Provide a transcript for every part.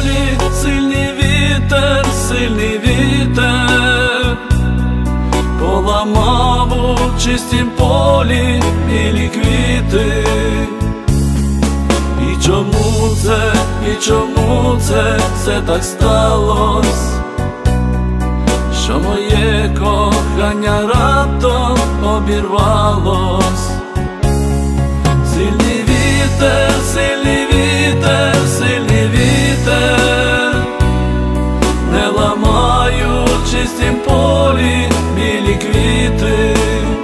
полі, сильний вітер поламав у чистім полі білі квіти. І чому це все так сталось, що моє кохання раптом обірвалось? Сильний вітер, не ламаю в чистім полі білі квіти.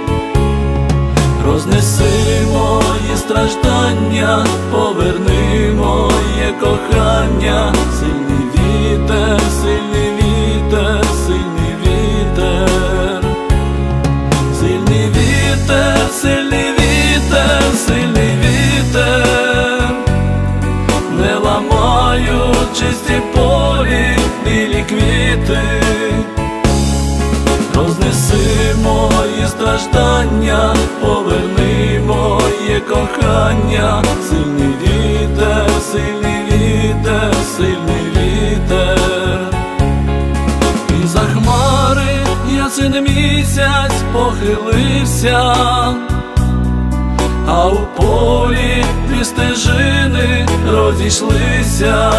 Рознеси мої страждання, поверни моє кохання. Сильний вітер, сильний вітер, сильний вітер, сильний вітер, сильний вітер, сильний вітер, не ламаю в чистім полі білі квіти. Рознеси мої страждання, поверни моє кохання. Сильний вітер, сильний вітер, сильний вітер. І за хмари ясен місяць похилився, а у полі дві стежини розійшлися.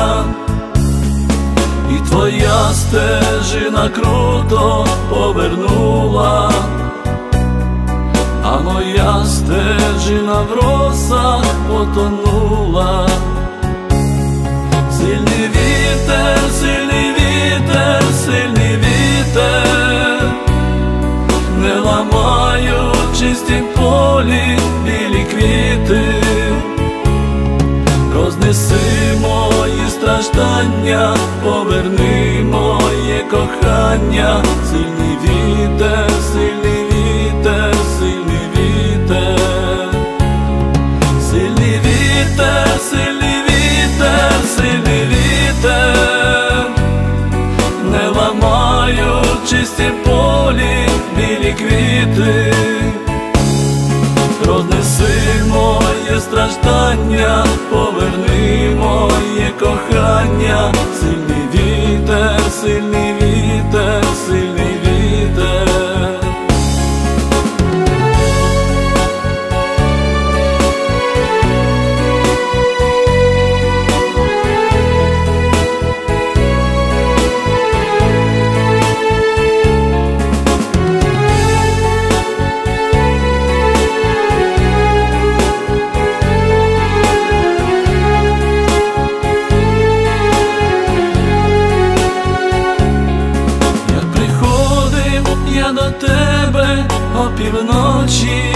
І твоя стежина круто повернула, а моя стежина в росах потонула. Сильний вітер, сильний вітер, сильний вітер, не ламаю в чистім полі білі квіти. Рознеси мої страждання, поверни моє кохання. Сильний вітер, сильний вітер, сильний вітер, сильний вітер, сильний вітер, сильний вітер, не ламаю в чистім полі білі квіти. Рознеси моє страждання, поверни моє кохання. Сильний вітер, сильний вітер, сильний вітер. До тебе опівночі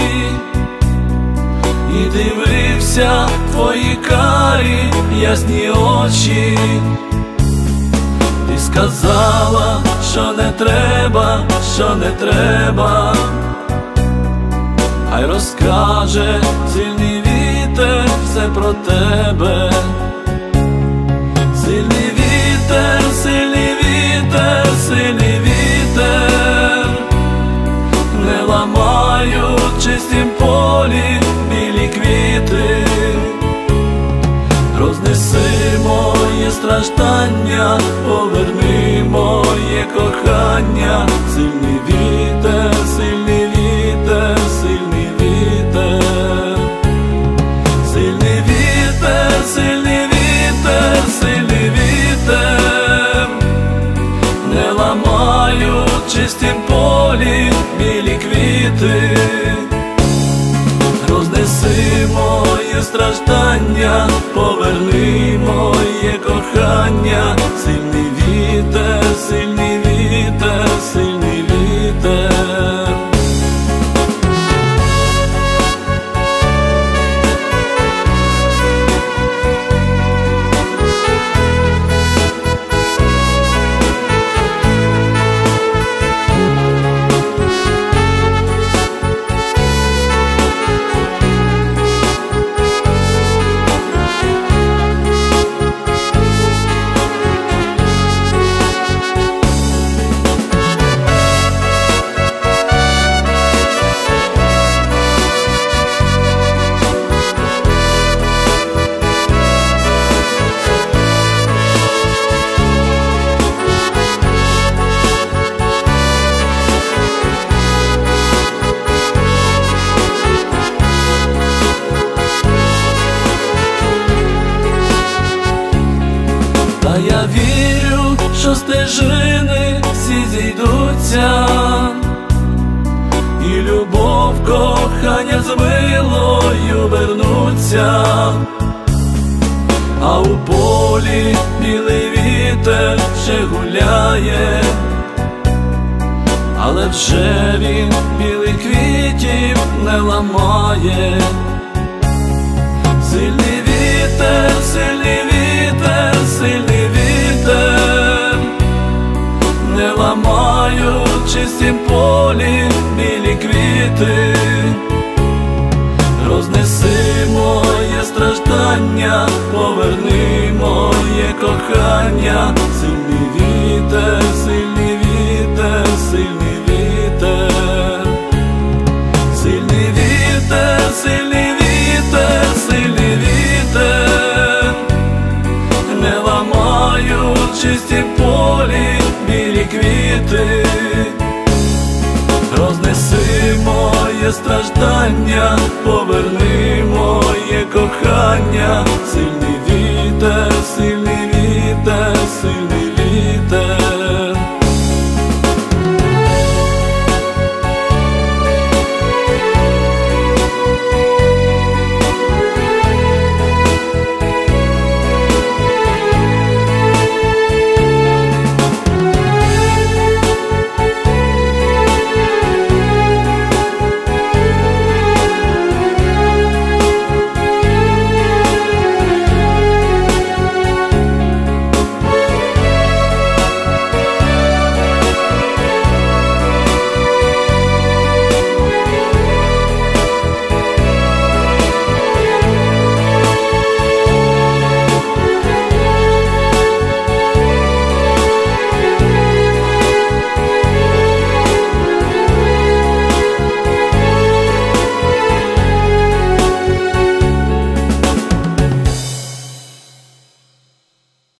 і дивився в твої карі ясні очі. Ти сказала, що не треба, хай розкаже сильний вітер все про тебе. Сильний вітер, сильний вітер, сильний вітер, не ламаю в чистім полі білі квіти. Рознеси мої страждання, поверни моє кохання. Сильний вітер, сильний вітер, сильний вітер, сильний вітер, сильний вітер, сильний вітер, не ламаю в чистім полі білі квіти. Рознеси моє страждання, поверни моє кохання. Сильний вітер, сильний вітер, сильний вітер. Та я вірю, що стежини всі зійдуться, і любов, кохання з милою вернуться. А у полі білий вітер ще гуляє, але вже він білих квітів не ламає. Сильний вітер, сильний вітер, сильний вітер, не ламають в чистім полі білі квіти. Рознеси моє страждання, поверни моє кохання. Сильний вітер, сильний вітер, сильний вітер, сильний вітер, сильний вітер, сильний вітер, не ламають в чистім полі білі квіти. Рознеси моє страждання, поверни моє кохання.